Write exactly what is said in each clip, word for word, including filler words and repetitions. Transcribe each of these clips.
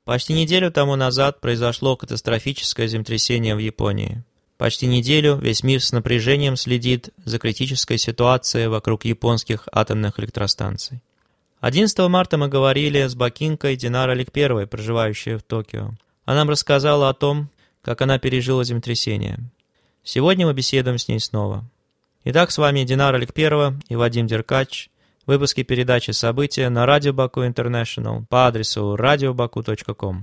Почти неделю тому назад произошло катастрофическое землетрясение в Японии. Почти неделю весь мир с напряжением следит за критической ситуацией вокруг японских атомных электростанций. одиннадцатого марта мы говорили с бакинкой Динар Аликперовой, проживающей в Токио. Она нам рассказала о том, как она пережила землетрясение. Сегодня мы беседуем с ней снова. Итак, с вами Динар Аликперова и Вадим Деркач. Выпуски передачи «События» на Радио Баку Интернешнл по адресу радио баку точка ком.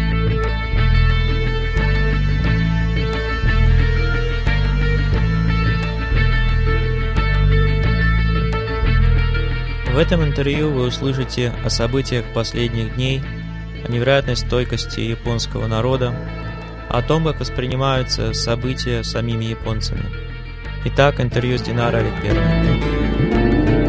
В этом интервью вы услышите о событиях последних дней, о невероятной стойкости японского народа, о том, как воспринимаются события самими японцами. Итак, интервью с Динарой Аликперовой.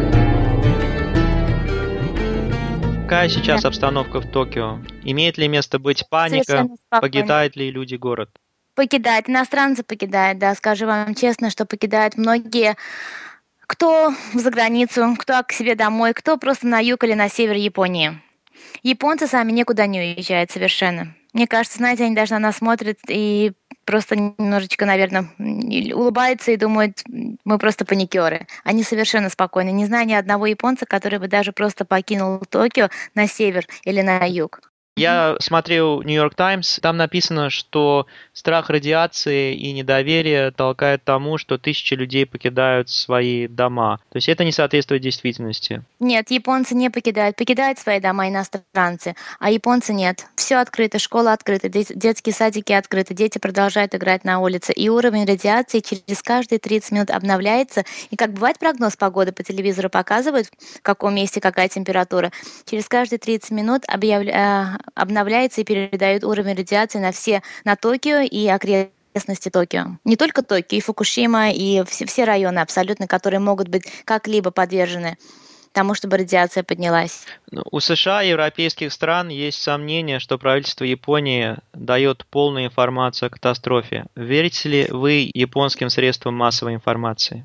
Какая сейчас да. обстановка в Токио? Имеет ли место быть паника? Покидают ли люди город? Покидают. Иностранцы покидают, да. Скажу вам честно, что покидают многие, кто за границу, кто к себе домой, кто просто на юг или на север Японии. Японцы сами никуда не уезжают совершенно. Мне кажется, знаете, они даже на нас смотрят и просто немножечко, наверное, улыбаются и думают, мы просто паникеры. Они совершенно спокойны. Не знаю ни одного японца, который бы даже просто покинул Токио на север или на юг. Я смотрел Нью-Йорк Таймс, там написано, что страх радиации и недоверие толкает тому, что тысячи людей покидают свои дома. То есть это не соответствует действительности. Нет, японцы не покидают. Покидают свои дома иностранцы, а японцы нет. Все открыто, школа открыта, детские садики открыты, дети продолжают играть на улице. И уровень радиации через каждые тридцать минут обновляется. И как бывает прогноз погоды по телевизору показывают, в каком месте какая температура, через каждые тридцать минут объявляют обновляется и передает уровень радиации на все, на Токио и окрестности Токио. Не только Токио, и Фукушима, и все, все районы абсолютно, которые могут быть как-либо подвержены тому, чтобы радиация поднялась. У США и европейских стран есть сомнение, что правительство Японии дает полную информацию о катастрофе. Верите ли вы японским средствам массовой информации?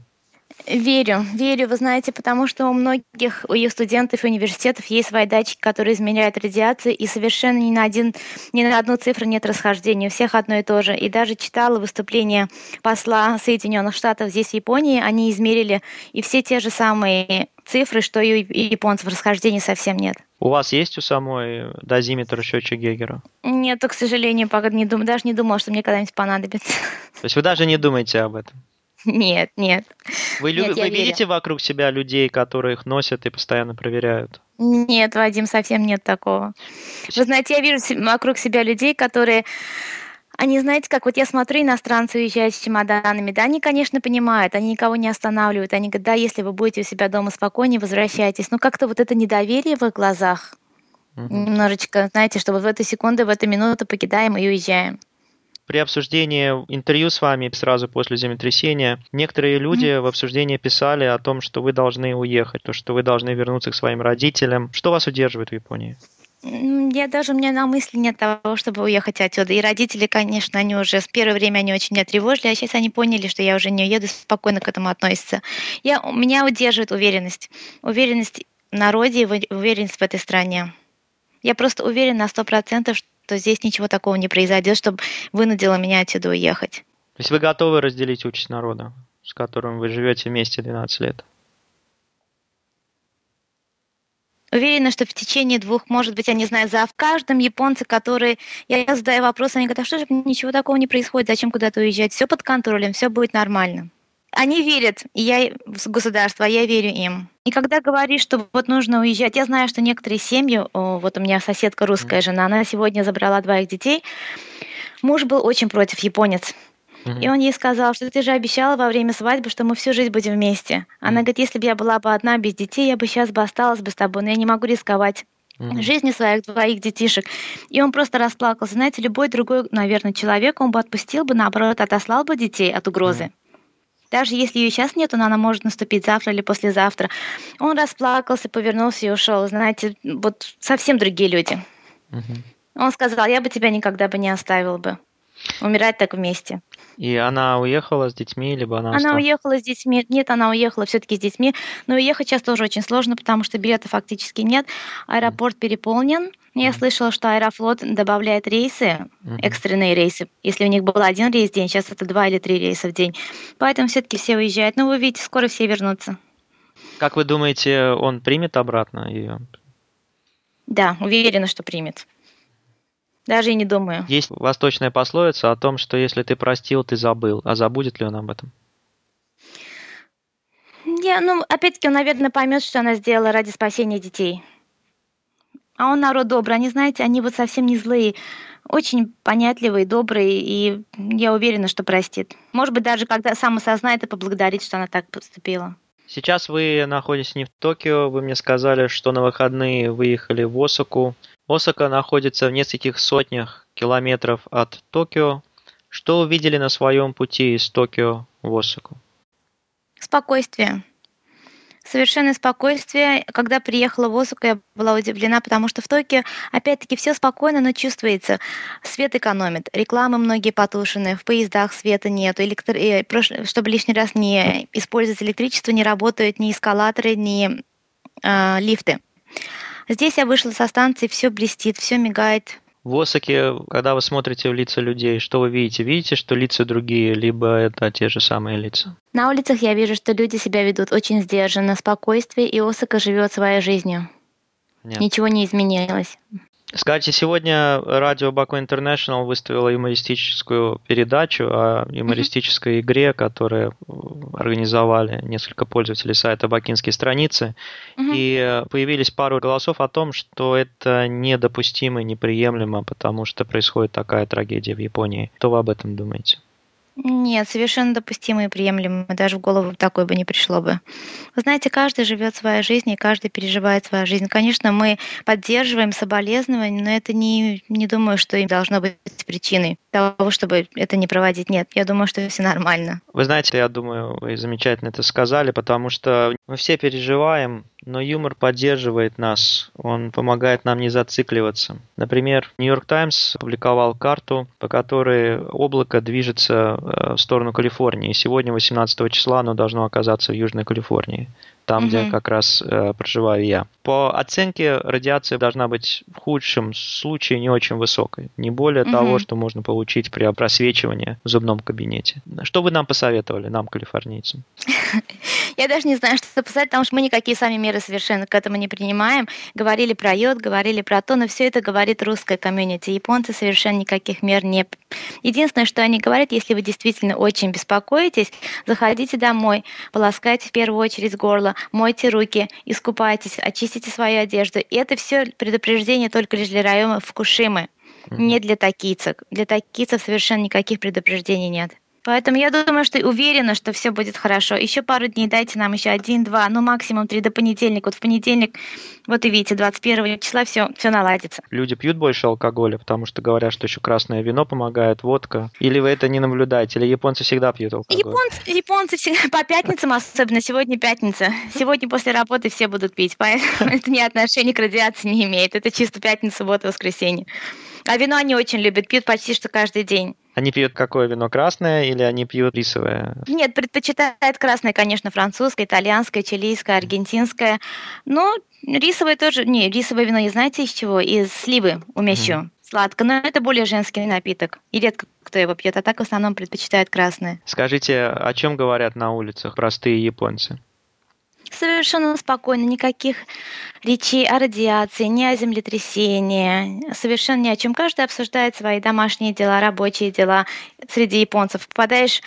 Верю, верю, вы знаете, потому что у многих, у их студентов и университетов есть свои датчики, которые измеряют радиацию, и совершенно ни на, один, ни на одну цифру нет расхождения, у всех одно и то же. И даже читала выступление посла Соединенных Штатов здесь, в Японии, они измерили и все те же самые цифры, что и у японцев, расхождений совсем нет. У вас есть у самой дозиметр и счетчик Гейгера? Нет, к сожалению, пока не дум... даже не думала, что мне когда-нибудь понадобится. То есть вы даже не думаете об этом? Нет, нет. Вы, нет, лю... вы видите вокруг себя людей, которые их носят и постоянно проверяют? Нет, Вадим, совсем нет такого. Вы знаете, я вижу вокруг себя людей, которые... Они, знаете, как вот я смотрю, иностранцы уезжают с чемоданами, да, они, конечно, понимают, они никого не останавливают, они говорят, да, если вы будете у себя дома спокойнее, возвращайтесь. Но как-то вот это недоверие в их глазах, угу. немножечко, знаете, что вот в эту секунду, в эту минуту покидаем и уезжаем. При обсуждении интервью с вами сразу после землетрясения некоторые люди mm-hmm. в обсуждении писали о том, что вы должны уехать, то, что вы должны вернуться к своим родителям. Что вас удерживает в Японии? Я даже, у меня на мысли нет того, чтобы уехать отсюда. И родители, конечно, они уже в первое время они очень меня тревожили, а сейчас они поняли, что я уже не уеду, спокойно к этому относятся. Я, меня удерживает уверенность. Уверенность в народе и уверенность в этой стране. Я просто уверена на сто процентов, что то здесь ничего такого не произойдет, чтобы вынудило меня отсюда уехать. То есть вы готовы разделить участь народа, с которым вы живете вместе двенадцать лет? Уверена, что в течение двух, может быть, я не знаю, за в каждом японце, который... Я задаю вопрос, они говорят, а что же ничего такого не происходит, зачем куда-то уезжать? Все под контролем, все будет нормально. Они верят, и я в государство, а я верю им. И когда говоришь, что вот нужно уезжать, я знаю, что некоторые семьи, вот у меня соседка русская жена, она сегодня забрала двоих детей, муж был очень против, японец. Mm-hmm. И он ей сказал, что ты же обещала во время свадьбы, что мы всю жизнь будем вместе. Она mm-hmm. говорит, если бы я была бы одна без детей, я бы сейчас бы осталась бы с тобой, но я не могу рисковать mm-hmm. жизнью своих двоих детишек. И он просто расплакался. Знаете, любой другой, наверное, человек, он бы отпустил бы, наоборот, отослал бы детей от угрозы. Mm-hmm. Даже если ее сейчас нет, она может наступить завтра или послезавтра. Он расплакался, повернулся и ушел. Знаете, вот совсем другие люди. Uh-huh. Он сказал, я бы тебя никогда бы не оставил бы. Умирать так вместе. И она уехала с детьми, либо она Она осталась? уехала с детьми. Нет, она уехала все-таки с детьми. Но уехать сейчас тоже очень сложно, потому что билетов фактически нет. Аэропорт uh-huh. переполнен. Я слышала, что Аэрофлот добавляет рейсы, Мгм. экстренные рейсы. Если у них был один рейс в день, сейчас это два или три рейса в день. Поэтому все-таки все уезжают. Ну, вы видите, скоро все вернутся. Как вы думаете, он примет обратно ее? Да, уверена, что примет. Даже и не думаю. Есть восточная пословица о том, что если ты простил, ты забыл. А забудет ли он об этом? Я, ну, опять-таки, он, наверное, поймет, что она сделала ради спасения детей. А он народ добрый. Они, знаете, они вот совсем не злые. Очень понятливые, добрые, и я уверена, что простит. Может быть, даже когда сам осознает и поблагодарит, что она так поступила. Сейчас вы находитесь не в Токио. Вы мне сказали, что на выходные выехали в Осаку. Осака находится в нескольких сотнях километров от Токио. Что увидели на своем пути из Токио в Осаку? Спокойствие. Совершенное спокойствие. Когда приехала в Осаку, я была удивлена, потому что в Токио, опять-таки, все спокойно, но чувствуется. Свет экономит, рекламы многие потушены, в поездах света нет, электро... э, прош- чтобы лишний раз не использовать электричество, не работают ни эскалаторы, ни а, лифты. Здесь я вышла со станции, все блестит, все мигает. В Осаке, когда вы смотрите в лица людей, что вы видите? Видите, что лица другие, либо это те же самые лица? На улицах я вижу, что люди себя ведут очень сдержанно, спокойствие, и Осака живет своей жизнью. Нет. Ничего не изменилось. Скажите, сегодня радио Баку Интернешнл выставило юмористическую передачу о юмористической игре, которую организовали несколько пользователей сайта Бакинские страницы. Мгм. И появились пару голосов о том, что это недопустимо и неприемлемо, потому что происходит такая трагедия в Японии. Что вы об этом думаете? Нет, совершенно допустимо и приемлемо. Даже в голову такое бы не пришло бы. Вы знаете, каждый живет своей жизнью, и каждый переживает свою жизнь. Конечно, мы поддерживаем соболезнования, но это не, не думаю, что им должно быть причиной того, чтобы это не проводить. Нет, я думаю, что все нормально. Вы знаете, я думаю, вы замечательно это сказали, потому что мы все переживаем, но юмор поддерживает нас, он помогает нам не зацикливаться. Например, Нью-Йорк Таймс опубликовал карту, по которой облако движется в сторону Калифорнии. Сегодня, восемнадцатого числа, оно должно оказаться в Южной Калифорнии, там, где Мгм. как раз э, проживаю я. По оценке, радиация должна быть в худшем случае не очень высокой, не более Мгм. того, что можно получить при просвечивании в зубном кабинете. Что вы нам посоветовали, нам, калифорнийцам? Я даже не знаю, что посоветовать, потому что мы никакие сами меры совершенно к этому не принимаем. Говорили про йод, говорили про то, но все это говорит русская комьюнити. Японцы совершенно никаких мер не... Единственное, что они говорят, если вы действительно очень беспокоитесь, заходите домой, полоскайте в первую очередь горло, мойте руки, искупайтесь, очистите свою одежду. И это все предупреждение только лишь для района Фукушимы, Мгм. не для токийцев. Для токийцев совершенно никаких предупреждений нет. Поэтому я думаю, что уверена, что все будет хорошо. Еще пару дней дайте нам, еще один, два, ну максимум три до понедельника. Вот в понедельник, вот и видите, двадцать первого числа все, все наладится. Люди пьют больше алкоголя, потому что говорят, что еще красное вино помогает, водка. Или вы это не наблюдаете? Или японцы всегда пьют алкоголь? Японцы, японцы всегда по пятницам, особенно сегодня пятница. Сегодня после работы все будут пить, поэтому это ни отношения к радиации не имеет. Это чисто пятница, суббота, воскресенье. А вино они очень любят, пьют почти что каждый день. Они пьют какое вино? Красное или они пьют рисовое? Нет, предпочитают красное, конечно, французское, итальянское, чилийское, аргентинское. Но рисовое тоже... Не, рисовое вино, не знаете из чего? Из сливы умещу. Мгм. Сладко, но это более женский напиток. И редко кто его пьет, а так в основном предпочитают красное. Скажите, о чем говорят на улицах простые японцы? Совершенно спокойно, никаких речей о радиации, ни о землетрясении, совершенно ни о чем. Каждый обсуждает свои домашние дела, рабочие дела среди японцев. Попадаешь,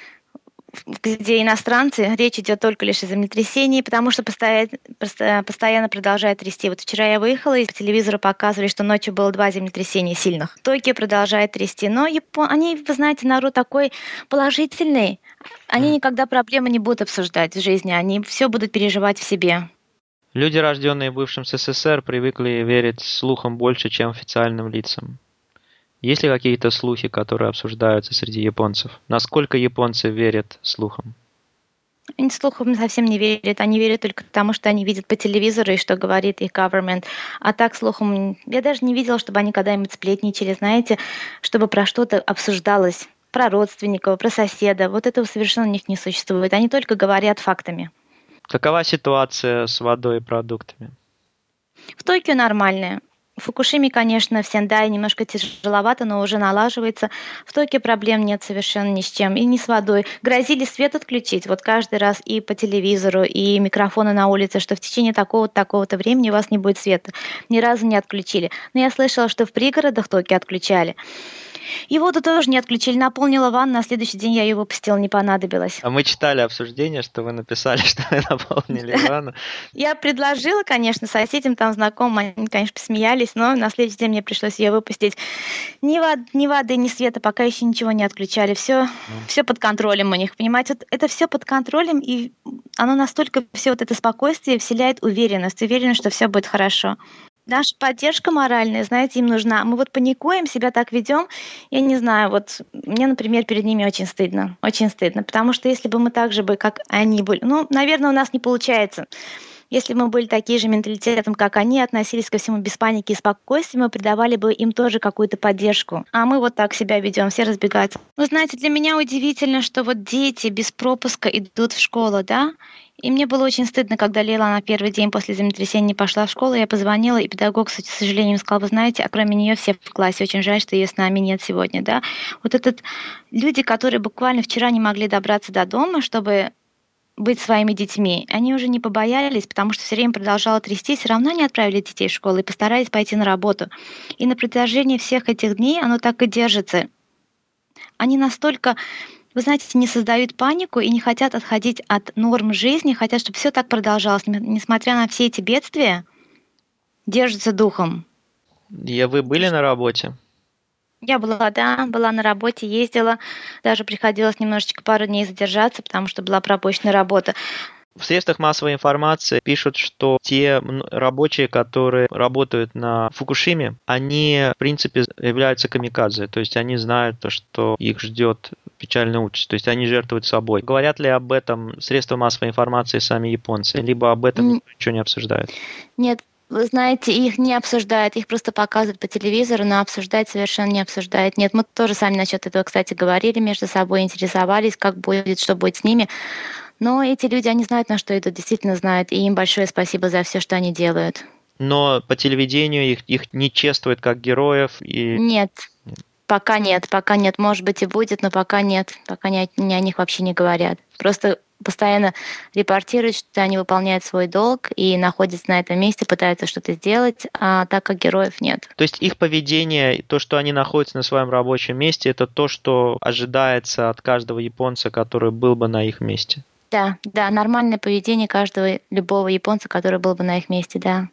где иностранцы, речь идет только лишь о землетрясении, потому что постоянно, постоянно продолжает трясти. Вот вчера я выехала, и по телевизору показывали, что ночью было два землетрясения сильных. Токио продолжает трясти. Но Япон... они, вы знаете, народ такой положительный. Они Мгм. никогда проблемы не будут обсуждать в жизни, они все будут переживать в себе. Люди, рожденные в бывшем СССР, привыкли верить слухам больше, чем официальным лицам. Есть ли какие-то слухи, которые обсуждаются среди японцев? Насколько японцы верят слухам? Они слухам совсем не верят, они верят только тому, что они видят по телевизору и что говорит их government. А так слухам... Я даже не видела, чтобы они когда-нибудь сплетничали, знаете, чтобы про что-то обсуждалось. Про родственников, про соседа. Вот этого совершенно у них не существует. Они только говорят фактами. Какова ситуация с водой и продуктами? В Токио нормальная. В Фукушиме, конечно, в Сендае немножко тяжеловато, но уже налаживается. В Токио проблем нет совершенно ни с чем, и ни с водой. Грозили свет отключить, вот каждый раз и по телевизору, и микрофоны на улице, что в течение такого-то, такого-то времени у вас не будет света. Ни разу не отключили. Но я слышала, что в пригородах Токио отключали. И воду тоже не отключили. Наполнила ванну, на следующий день я ее выпустила, не понадобилось. А мы читали обсуждение, что вы написали, что вы наполнили ванну. Я предложила, конечно, соседям, там знакомым, они, конечно, посмеялись, но на следующий день мне пришлось ее выпустить. Ни, вод, ни воды, ни света, пока еще ничего не отключали. Все, mm. все под контролем у них, понимаете? Вот это все под контролем, и оно настолько все вот это спокойствие вселяет уверенность, уверенность, что все будет хорошо. Наша поддержка моральная, знаете, им нужна. Мы вот паникуем, себя так ведем. Я не знаю, вот мне, например, перед ними очень стыдно. Очень стыдно. Потому что если бы мы так же бы, как они были... Ну, наверное, у нас не получается. Если бы мы были такие же менталитетом, как они, относились ко всему без паники и спокойствия, мы придавали бы им тоже какую-то поддержку. А мы вот так себя ведем, все разбегаются. Вы знаете, для меня удивительно, что вот дети без пропуска идут в школу, да? И мне было очень стыдно, когда Лейла на первый день после землетрясения не пошла в школу. Я позвонила, и педагог, с сожалением, сказал: вы знаете, а кроме нее все в классе. Очень жаль, что ее с нами нет сегодня. Да? Вот этот люди, которые буквально вчера не могли добраться до дома, чтобы быть своими детьми, они уже не побоялись, потому что все время продолжало трясти, все равно не отправили детей в школу и постарались пойти на работу. И на протяжении всех этих дней оно так и держится. Они настолько... Вы знаете, не создают панику и не хотят отходить от норм жизни, хотят, чтобы все так продолжалось. Несмотря на все эти бедствия, держатся духом. И вы были на работе? Я была, да, была на работе, ездила. Даже приходилось немножечко пару дней задержаться, потому что была пропущена работа. В средствах массовой информации пишут, что те рабочие, которые работают на Фукушиме, они, в принципе, являются камикадзе. То есть они знают, что их ждет печальная участь. То есть они жертвуют собой. Говорят ли об этом средства массовой информации сами японцы? Либо об этом ничего не обсуждают? Нет. Вы знаете, их не обсуждают, их просто показывают по телевизору, но обсуждать совершенно не обсуждают. Нет, мы тоже сами насчет этого, кстати, говорили между собой, интересовались, как будет, что будет с ними. Но эти люди, они знают, на что идут, действительно знают, и им большое спасибо за все, что они делают. Но по телевидению их, их не чествуют как героев? И... Нет, пока нет, пока нет. Может быть и будет, но пока нет. Пока ни, ни о них вообще не говорят. Просто постоянно репортируют, что они выполняют свой долг и находятся на этом месте, пытаются что-то сделать, а так как героев нет. То есть их поведение, то, что они находятся на своем рабочем месте, это то, что ожидается от каждого японца, который был бы на их месте? Да, да, нормальное поведение каждого, любого японца, который был бы на их месте, да.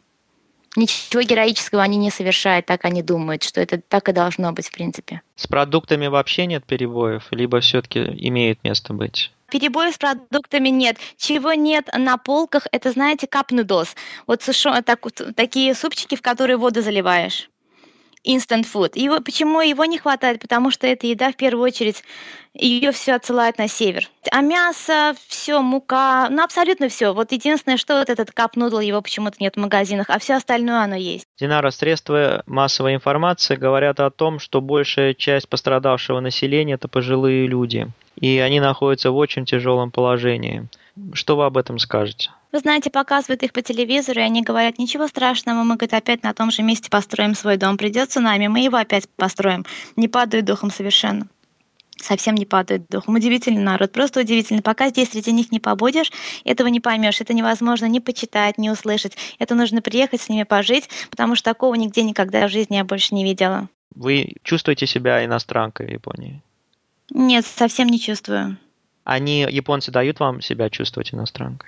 Ничего героического они не совершают, так они думают, что это так и должно быть, в принципе. С продуктами вообще нет перебоев, либо все-таки имеет место быть? Перебоев с продуктами нет. Чего нет на полках, это, знаете, кап-нудос. Вот сушё, так, такие супчики, в которые воду заливаешь. Instant food. Его, почему его не хватает? Потому что эта еда, в первую очередь, ее все отсылают на север. А мясо, все, мука, ну абсолютно все. Вот единственное, что вот этот кап-нудл, его почему-то нет в магазинах, а все остальное оно есть. Динара, средства массовой информации говорят о том, что большая часть пострадавшего населения – это пожилые люди. И они находятся в очень тяжелом положении. Что вы об этом скажете? Вы знаете, показывают их по телевизору, и они говорят: ничего страшного, мы, говорит, опять на том же месте построим свой дом. Придет цунами, мы его опять построим. Не падают духом совершенно. Совсем не падают духом. Удивительный народ, просто удивительный. Пока здесь среди них не побудешь, этого не поймешь. Это невозможно ни почитать, ни услышать. Это нужно приехать с ними пожить, потому что такого нигде никогда в жизни я больше не видела. Вы чувствуете себя иностранкой в Японии? Нет, совсем не чувствую. Они, японцы, дают вам себя чувствовать иностранкой?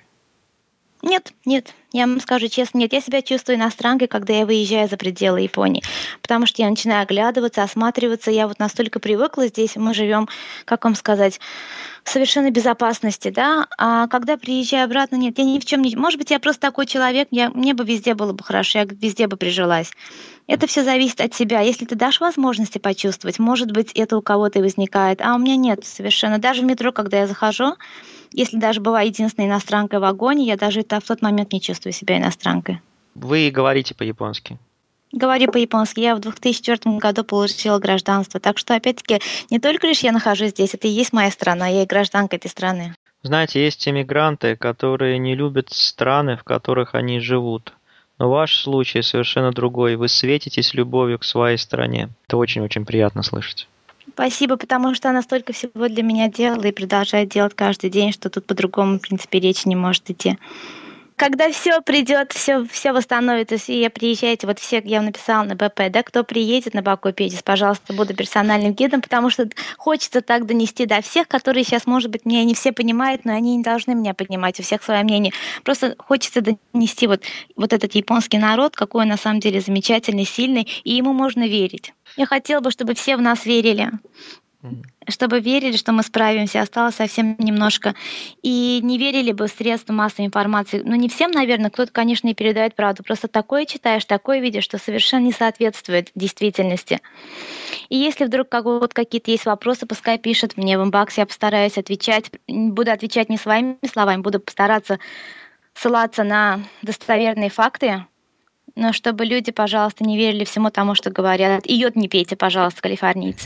Нет, нет, я вам скажу честно, нет, я себя чувствую иностранкой, когда я выезжаю за пределы Японии, потому что я начинаю оглядываться, осматриваться, я вот настолько привыкла здесь, мы живем, как вам сказать, в совершенной безопасности, да, а когда приезжаю обратно, нет, я ни в чем не... Может быть, я просто такой человек, я... мне бы везде было бы хорошо, я везде бы прижилась. Это все зависит от тебя. Если ты дашь возможности почувствовать, может быть, это у кого-то и возникает, а у меня нет совершенно. Даже в метро, когда я захожу, если даже была единственной иностранкой в вагоне, я даже в тот момент не чувствую себя иностранкой. Вы говорите по-японски? Говорю по-японски. Я в две тысячи четвёртом году получила гражданство. Так что, опять-таки, не только лишь я нахожусь здесь, это и есть моя страна, я и гражданка этой страны. Знаете, есть иммигранты, которые не любят страны, в которых они живут. Но ваш случай совершенно другой. Вы светитесь любовью к своей стране. Это очень-очень приятно слышать. Спасибо, потому что она столько всего для меня делала и продолжает делать каждый день, что тут по-другому, в принципе, речь не может идти. Когда все придет, все, все восстановится, все приезжайте, вот все, я написала на БП, да, кто приедет на Баку Педис, пожалуйста, буду персональным гидом, потому что хочется так донести до всех, которые сейчас, может быть, меня не все понимают, но они не должны меня понимать, у всех свое мнение. Просто хочется донести вот, вот этот японский народ, какой он на самом деле замечательный, сильный, и ему можно верить. Я хотела бы, чтобы все в нас верили. Чтобы верили, что мы справимся, осталось совсем немножко. И не верили бы в средства массовой информации. Ну, не всем, наверное, кто-то, конечно, и передает правду. Просто такое читаешь, такое видишь, что совершенно не соответствует действительности. И если вдруг вот какие-то есть вопросы, пускай пишет мне в инбокс, я постараюсь отвечать. Буду отвечать не своими словами, буду постараться ссылаться на достоверные факты, но чтобы люди, пожалуйста, не верили всему тому, что говорят. И йод не пейте, пожалуйста, калифорнийцы.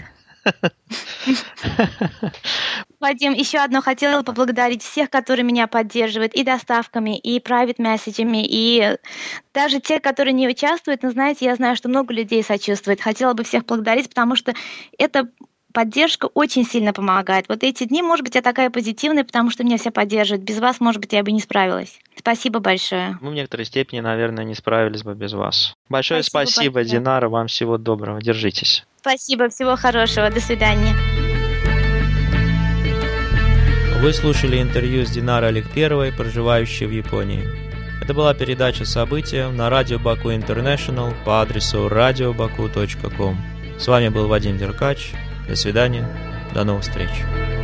Вадим, еще одно хотела поблагодарить всех, которые меня поддерживают и доставками, и private месседжами, и даже те, которые не участвуют. Но знаете, я знаю, что много людей сочувствует. Хотела бы всех благодарить, потому что это поддержка очень сильно помогает. Вот эти дни, может быть, я такая позитивная, потому что меня все поддерживают. Без вас, может быть, я бы не справилась. Спасибо большое. Мы в некоторой степени, наверное, не справились бы без вас. Большое спасибо, спасибо Динара. Вам всего доброго. Держитесь. Спасибо. Всего хорошего. До свидания. Вы слушали интервью с Динарой Аликперовой, проживающей в Японии. Это была передача «События» на радио Баку Интернешнл по адресу радио баку точка ком. С вами был Вадим Деркач. До свидания. До новых встреч.